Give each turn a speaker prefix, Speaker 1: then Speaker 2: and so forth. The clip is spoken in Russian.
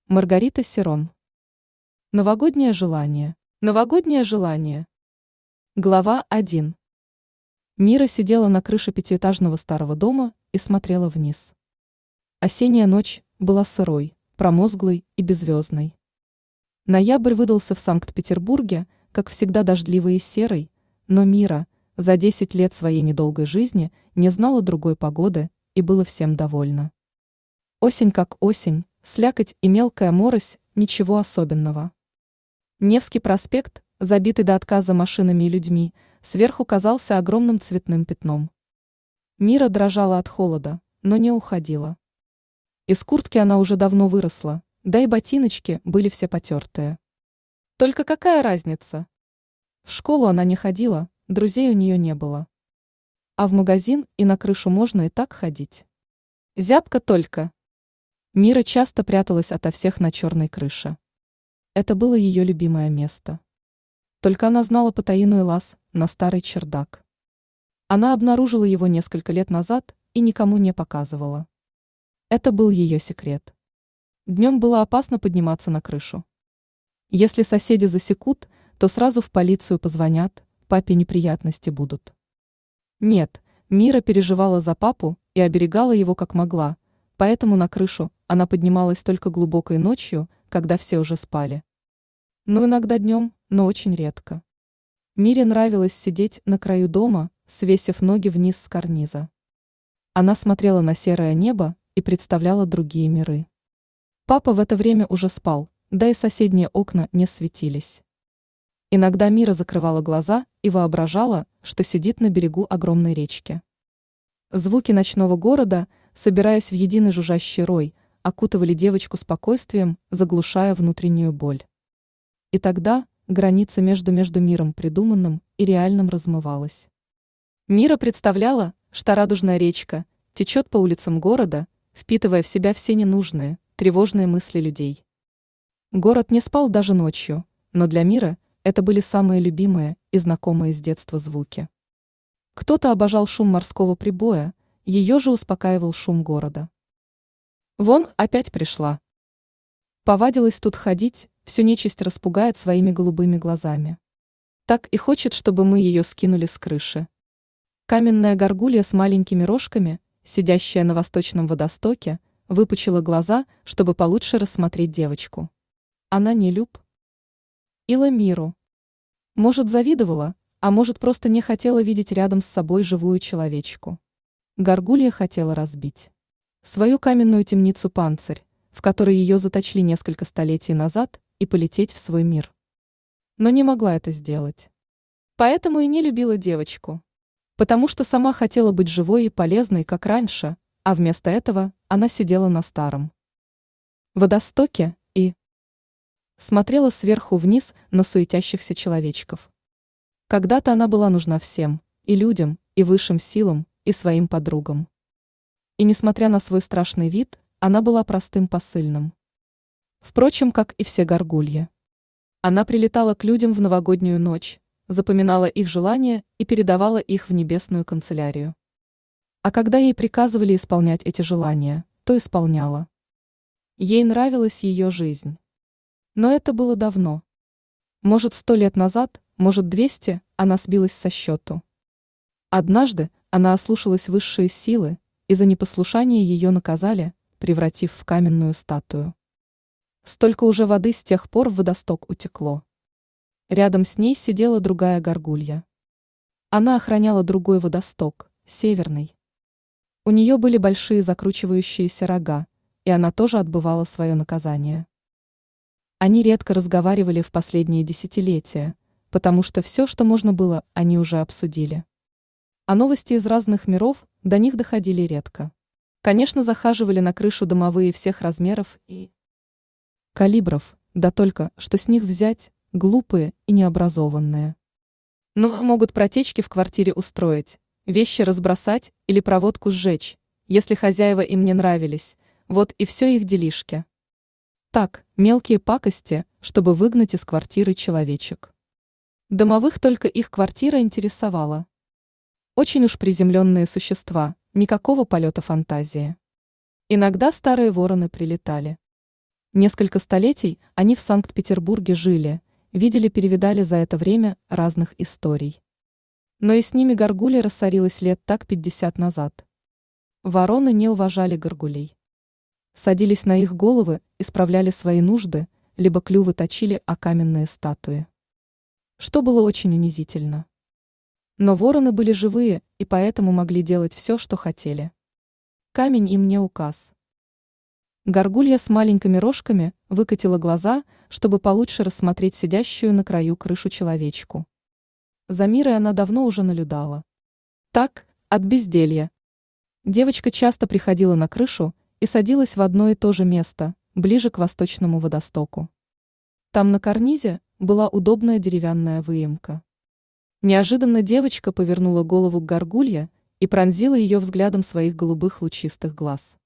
Speaker 1: Маргарита Сирон. Новогоднее желание. Новогоднее желание. Глава 1. Мира сидела на крыше пятиэтажного старого дома и смотрела вниз. Осенняя ночь была сырой, промозглой и беззвездной. Ноябрь выдался в Санкт-Петербурге, как всегда дождливый и серый, но Мира за 10 лет своей недолгой жизни не знала другой погоды и было всем довольна. Осень как осень, слякоть и мелкая морось – ничего особенного. Невский проспект, забитый до отказа машинами и людьми, сверху казался огромным цветным пятном. Мира дрожала от холода, но не уходила. Из куртки она уже давно выросла, да и ботиночки были все потертые. Только какая разница? В школу она не ходила, друзей у нее не было. А в магазин и на крышу можно и так ходить. Зябко только. Мира часто пряталась ото всех на черной крыше. Это было ее любимое место. Только она знала потайной лаз на старый чердак. Она обнаружила его несколько лет назад и никому не показывала. Это был ее секрет. Днем было опасно подниматься на крышу. Если соседи засекут, то сразу в полицию позвонят, папе неприятности будут. Нет, Мира переживала за папу и оберегала его как могла, поэтому на крышу она поднималась только глубокой ночью, когда все уже спали. Но иногда днем, но очень редко. Мире нравилось сидеть на краю дома, свесив ноги вниз с карниза. Она смотрела на серое небо и представляла другие миры. Папа в это время уже спал, да и соседние окна не светились. Иногда Мира закрывала глаза и воображала, что сидит на берегу огромной речки. Звуки ночного города, собираясь в единый жужжащий рой, окутывали девочку спокойствием, заглушая внутреннюю боль. И тогда граница между миром придуманным и реальным размывалась. Мира представляла, что радужная речка течет по улицам города, впитывая в себя все ненужные, тревожные мысли людей. Город не спал даже ночью, но для Миры это были самые любимые и знакомые с детства звуки. Кто-то обожал шум морского прибоя, ее же успокаивал шум города. Вон опять пришла. Повадилась тут ходить, всю нечисть распугает своими голубыми глазами. Так и хочет, чтобы мы ее скинули с крыши. Каменная горгулья с маленькими рожками, сидящая на восточном водостоке, выпучила глаза, чтобы получше рассмотреть девочку. Она не любила Миру. Может, завидовала, а может, просто не хотела видеть рядом с собой живую человечку. Горгулья хотела разбить свою каменную темницу-панцирь, в которой ее заточили несколько столетий назад, и полететь в свой мир. Но не могла это сделать. Поэтому и не любила девочку. Потому что сама хотела быть живой и полезной, как раньше, а вместо этого она сидела на старом водостоке и смотрела сверху вниз на суетящихся человечков. Когда-то она была нужна всем, и людям, и высшим силам, и своим подругам. И несмотря на свой страшный вид, она была простым посыльным. Впрочем, как и все горгульи. Она прилетала к людям в новогоднюю ночь, запоминала их желания и передавала их в небесную канцелярию. А когда ей приказывали исполнять эти желания, то исполняла. Ей нравилась ее жизнь. Но это было давно. Может, 100 лет назад, может, 200, она сбилась со счету. Однажды она ослушалась высшие силы, и за непослушание ее наказали, превратив в каменную статую. Столько уже воды с тех пор в водосток утекло. Рядом с ней сидела другая горгулья. Она охраняла другой водосток, северный. У нее были большие закручивающиеся рога, и она тоже отбывала свое наказание. Они редко разговаривали в последние десятилетия, потому что все, что можно было, они уже обсудили. А новости из разных миров до них доходили редко. Конечно, захаживали на крышу домовые всех размеров и калибров, да только, что с них взять, глупые и необразованные. Ну, могут протечки в квартире устроить, вещи разбросать или проводку сжечь, если хозяева им не нравились, вот и все их делишки. Так, мелкие пакости, чтобы выгнать из квартиры человечек. Домовых только их квартира интересовала. Очень уж приземленные существа, никакого полета фантазии. Иногда старые вороны прилетали. Несколько столетий они в Санкт-Петербурге жили, видели-перевидали за это время разных историй. Но и с ними горгулья рассорилась лет так 50 назад. Вороны не уважали горгулей. Садились на их головы, исправляли свои нужды, либо клювы точили о каменные статуи. Что было очень унизительно. Но вороны были живые и поэтому могли делать все, что хотели. Камень им не указ. Горгулья с маленькими рожками выкатила глаза, чтобы получше рассмотреть сидящую на краю крышу человечку. За Мирой она давно уже наблюдала. Так, от безделья. Девочка часто приходила на крышу и садилась в одно и то же место, ближе к восточному водостоку. Там на карнизе была удобная деревянная выемка. Неожиданно девочка повернула голову к горгулье и пронзила ее взглядом своих голубых лучистых глаз.